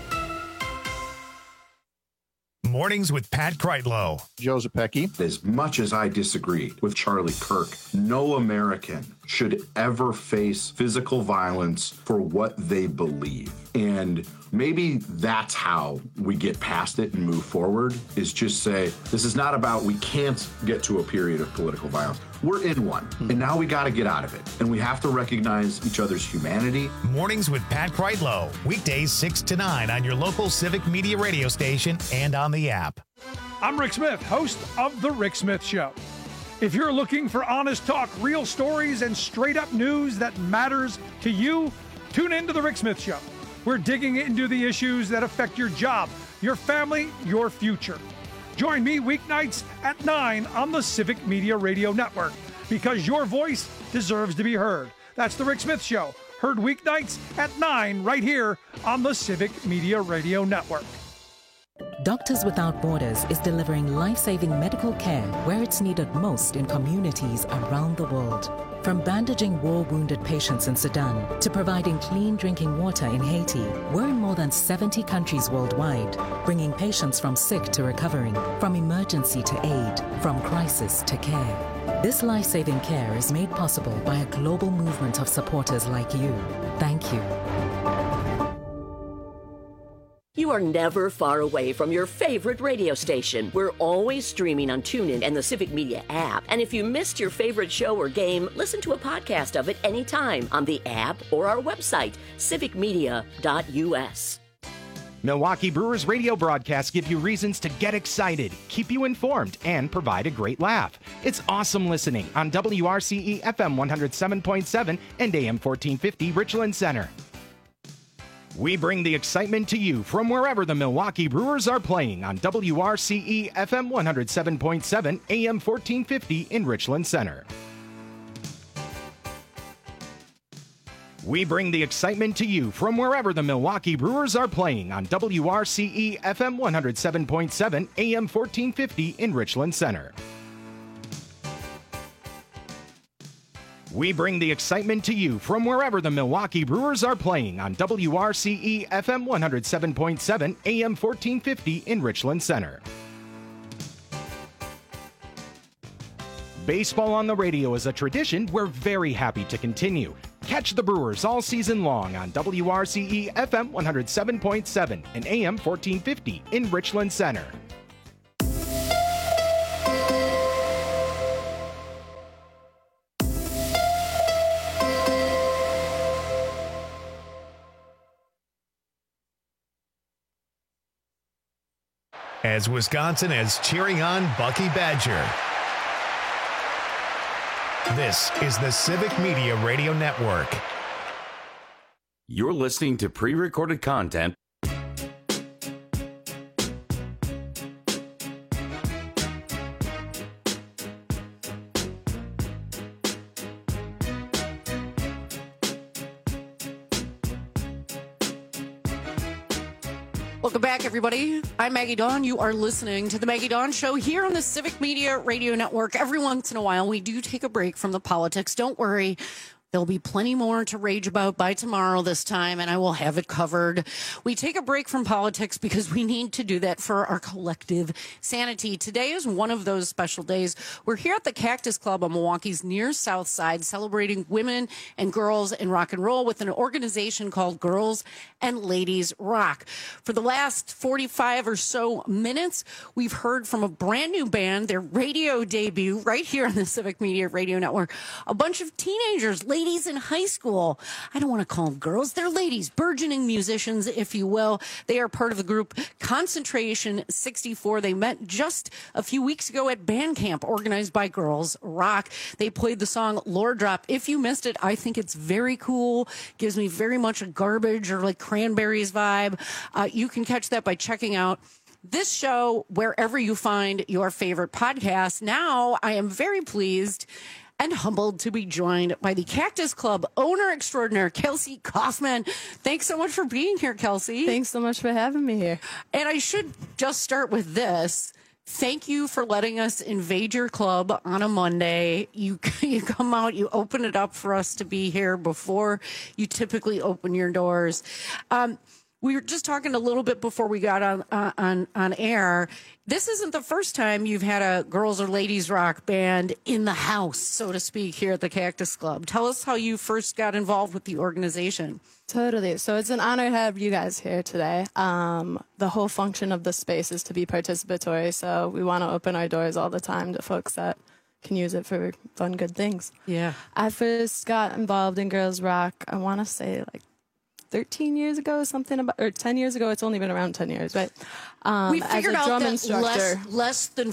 Mornings with Pat Kreitlow. Joe Zepecki. As much as I disagree with Charlie Kirk, no American should ever face physical violence for what they believe. And maybe that's how we get past it and move forward, is just say, this is not about we can't get to a period of political violence. We're in one, and now we got to get out of it. And we have to recognize each other's humanity. Mornings with Pat Kreitlow. Weekdays 6 to 9 on your local Civic Media radio station and on the app. I'm Rick Smith, host of The Rick Smith Show. If you're looking for honest talk, real stories, and straight-up news that matters to you, tune in to The Rick Smith Show. We're digging into the issues that affect your job, your family, your future. Join me weeknights at 9 on the Civic Media Radio Network, because your voice deserves to be heard. That's The Rick Smith Show, heard weeknights at 9 right here on the Civic Media Radio Network. Doctors Without Borders is delivering life-saving medical care where it's needed most in communities around the world. From bandaging war-wounded patients in Sudan to providing clean drinking water in Haiti, we're in more than 70 countries worldwide, bringing patients from sick to recovering, from emergency to aid, from crisis to care. This life-saving care is made possible by a global movement of supporters like you. Thank you. You are never far away from your favorite radio station. We're always streaming on TuneIn and the Civic Media app. And if you missed your favorite show or game, listen to a podcast of it anytime on the app or our website, civicmedia.us. Milwaukee Brewers radio broadcasts give you reasons to get excited, keep you informed, and provide a great laugh. It's awesome listening on WRCE FM 107.7 and AM 1450 Richland Center. We bring the excitement to you from wherever the Milwaukee Brewers are playing on WRCE FM 107.7 AM 1450 in Richland Center. We bring the excitement to you from wherever the Milwaukee Brewers are playing on WRCE FM 107.7 AM 1450 in Richland Center. We bring the excitement to you from wherever the Milwaukee Brewers are playing on WRCE FM 107.7 AM 1450 in Richland Center. Baseball on the radio is a tradition we're very happy to continue. Catch the Brewers all season long on WRCE FM 107.7 and AM 1450 in Richland Center. As Wisconsin is cheering on Bucky Badger. This is the Civic Media Radio Network. You're listening to pre-recorded content. Welcome back, everybody. I'm Maggie Dawn. You are listening to The Maggie Dawn Show here on the Civic Media Radio Network. Every once in a while, we do take a break from the politics. Don't worry. There'll be plenty more to rage about by tomorrow this time, and I will have it covered. We take a break from politics because we need to do that for our collective sanity. Today is one of those special days. We're here at the Cactus Club on Milwaukee's near South Side celebrating women and girls in rock and roll with an organization called Girls and Ladies Rock. For the last 45 or so minutes, we've heard from a brand new band, their radio debut right here on the Civic Media Radio Network. A bunch of teenagers, ladies in high school. I don't want to call them girls. They're ladies, burgeoning musicians, if you will. They are part of the group Concentration 64. They met just a few weeks ago at band camp organized by Girls Rock. They played the song Lord Drop. If you missed it, I think it's very cool. Gives me very much a Garbage or like Cranberries vibe. You can catch that by checking out this show wherever you find your favorite podcast. Now, I am very pleased and humbled to be joined by the Cactus Club owner extraordinaire, Kelsey Kaufman. Thanks so much for being here, Kelsey. Thanks so much for having me here. And I should just start with this. Thank you for letting us invade your club on a Monday. You come out, you open it up for us to be here before you typically open your doors. We were just talking a little bit before we got on air. This isn't the first time you've had a girls or ladies rock band in the house, so to speak, here at the Cactus Club. Tell us how you first got involved with the organization. Totally. So it's an honor to have you guys here today. The whole function of the space is to be participatory, so we want to open our doors all the time to folks that can use it for fun, good things. Yeah. I first got involved in girls rock, I want to say like 13 years ago, or 10 years ago. It's only been around 10 years, right? We figured out that less than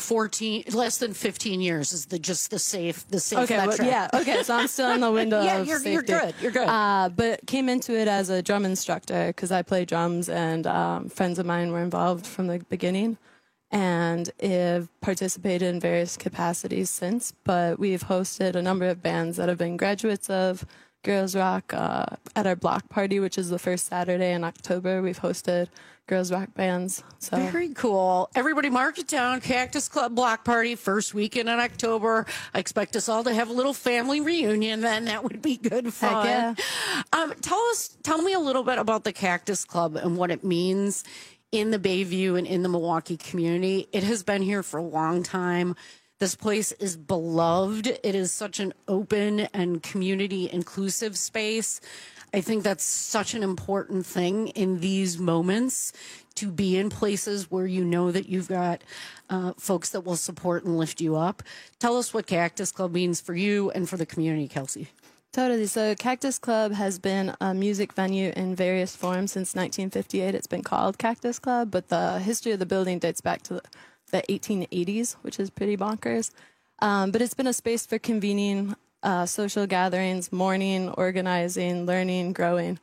15 years is the safe okay, metric. Yeah, okay, so I'm still in the window yeah, of safety. You're good. But came into it as a drum instructor because I play drums, and friends of mine were involved from the beginning, and have participated in various capacities since. But we've hosted a number of bands that have been graduates of Girls Rock at our block party, which is the first Saturday in October. We've hosted Girls Rock bands. So very cool. Everybody mark it down. Cactus Club block party, first weekend in October. I expect us all to have a little family reunion then. That would be good fun. Heck yeah. Tell me a little bit about the Cactus Club and what it means in the Bayview and in the Milwaukee community. It has been here for a long time. This place is beloved. It is such an open and community inclusive space. I think that's such an important thing in these moments, to be in places where you know that you've got folks that will support and lift you up. Tell us what Cactus Club means for you and for the community, Kelsey. Totally. So Cactus Club has been a music venue in various forms since 1958. It's been called Cactus Club, but the history of the building dates back to the 1880s, which is pretty bonkers. But it's been a space for convening social gatherings, mourning, organizing, learning, growing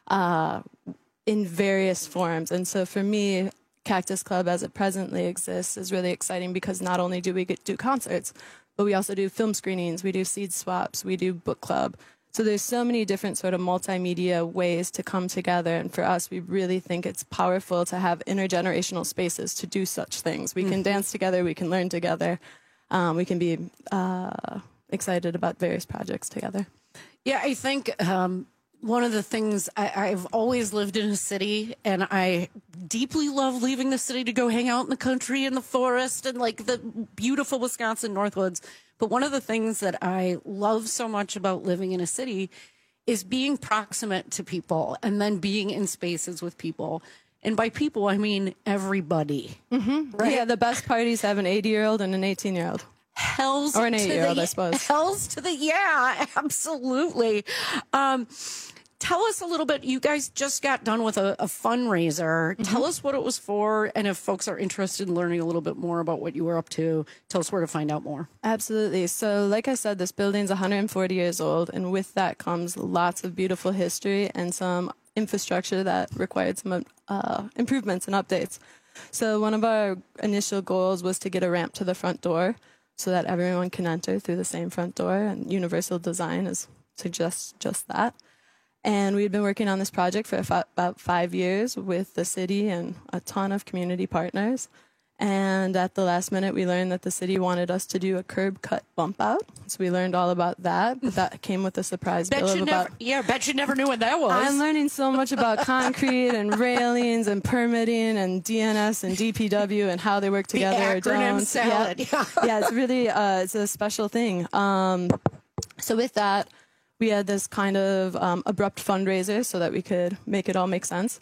in various forms. And so for me, Cactus Club as it presently exists is really exciting because not only do we do concerts, but we also do film screenings, we do seed swaps, we do book club. So there's so many different sort of multimedia ways to come together. And for us, we really think it's powerful to have intergenerational spaces to do such things. We can dance together, we can learn together, we can be excited about various projects together. Yeah, I think one of the things, I've always lived in a city, and I deeply love leaving the city to go hang out in the country, in the forest, and like the beautiful Wisconsin Northwoods. But one of the things that I love so much about living in a city is being proximate to people and then being in spaces with people. And by people, I mean everybody. Mm-hmm. Right? Yeah, the best parties have an 80-year-old and an 18-year-old. Hells or an to 8-year-old, the, I suppose. Hells to the, yeah, absolutely. tell us a little bit. You guys just got done with a fundraiser. Tell us what it was for, and if folks are interested in learning a little bit more about what you were up to, tell us where to find out more. Absolutely. So like I said, this building's 140 years old, and with that comes lots of beautiful history and some infrastructure that required some improvements and updates. So one of our initial goals was to get a ramp to the front door so that everyone can enter through the same front door, and Universal Design suggests just that. And we had been working on this project for about 5 years with the city and a ton of community partners. And at the last minute, we learned that the city wanted us to do a curb cut bump out. So we learned all about that, but that came with a surprise bill of about... bet you never knew what that was. I'm learning so much about concrete and railings and permitting and DNS and DPW and how they work together. The acronym salad. Yeah, it's really it's a special thing. So with that, we had this kind of abrupt fundraiser so that we could make it all make sense.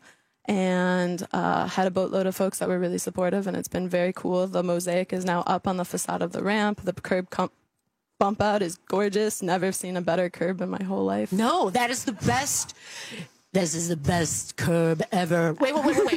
And had a boatload of folks that were really supportive, and it's been very cool. The mosaic is now up on the facade of the ramp. The curb bump out is gorgeous. Never seen a better curb in my whole life. No, that is the best. This is the best curb ever. Wait.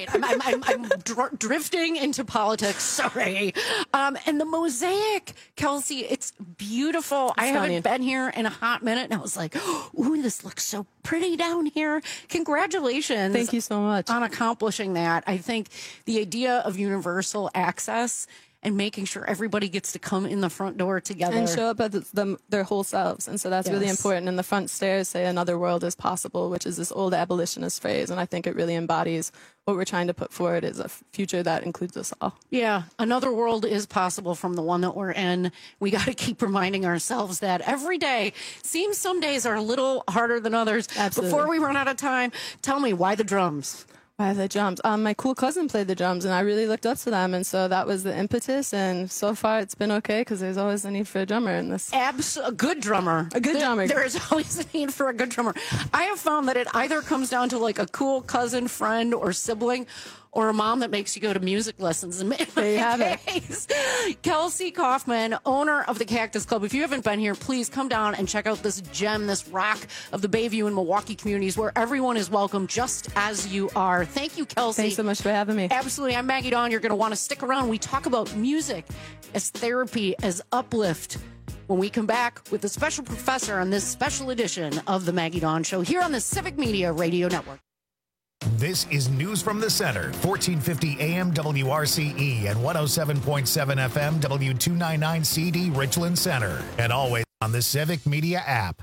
I'm drifting into politics. Sorry. And the mosaic, Kelsey, it's beautiful. I haven't been here in a hot minute, and I was like, ooh, this looks so pretty down here. Congratulations. Thank you so much. On accomplishing that. I think the idea of universal access and making sure everybody gets to come in the front door together. And show up as their whole selves. And so that's really important. And the front stairs say another world is possible, which is this old abolitionist phrase. And I think it really embodies what we're trying to put forward is a future that includes us all. Yeah, another world is possible from the one that we're in. We got to keep reminding ourselves that every day. Seems some days are a little harder than others. Absolutely. Before we run out of time, tell me, why the drums? Why the drums? My cool cousin played the drums, and I really looked up to them, and so that was the impetus. And so far, it's been okay because there's always a need for a drummer in this. A good drummer. A good drummer. There is always a need for a good drummer. I have found that it either comes down to like a cool cousin, friend, or sibling, or a mom that makes you go to music lessons. There you have it. Kelsey Kaufman, owner of the Cactus Club. If you haven't been here, please come down and check out this gem, this rock of the Bayview and Milwaukee communities where everyone is welcome just as you are. Thank you, Kelsey. Thanks so much for having me. Absolutely. I'm Maggie Dawn. You're going to want to stick around. We talk about music as therapy, as uplift, when we come back with a special professor on this special edition of the Maggie Dawn Show here on the Civic Media Radio Network. This is News from the Center, 1450 AM WRCE and 107.7 FM W299 CD Richland Center, and always on the Civic Media app.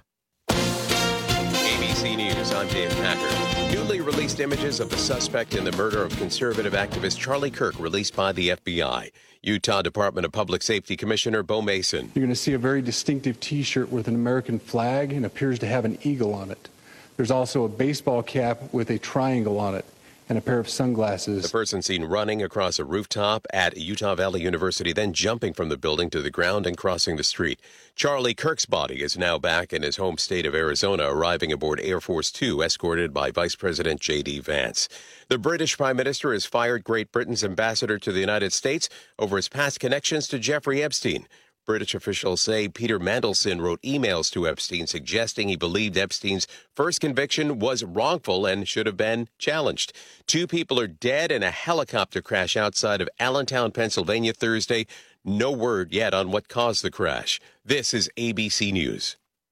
ABC News, I'm Dave Packer. Newly released images of the suspect in the murder of conservative activist Charlie Kirk released by the FBI. Utah Department of Public Safety Commissioner Bo Mason. You're going to see a very distinctive T-shirt with an American flag and appears to have an eagle on it. There's also a baseball cap with a triangle on it and a pair of sunglasses. The person seen running across a rooftop at Utah Valley University, then jumping from the building to the ground and crossing the street. Charlie Kirk's body is now back in his home state of Arizona, arriving aboard Air Force Two, escorted by Vice President J.D. Vance. The British Prime Minister has fired Great Britain's ambassador to the United States over his past connections to Jeffrey Epstein. British officials say Peter Mandelson wrote emails to Epstein suggesting he believed Epstein's first conviction was wrongful and should have been challenged. 2 people are dead in a helicopter crash outside of Allentown, Pennsylvania Thursday. No word yet on what caused the crash. This is ABC News.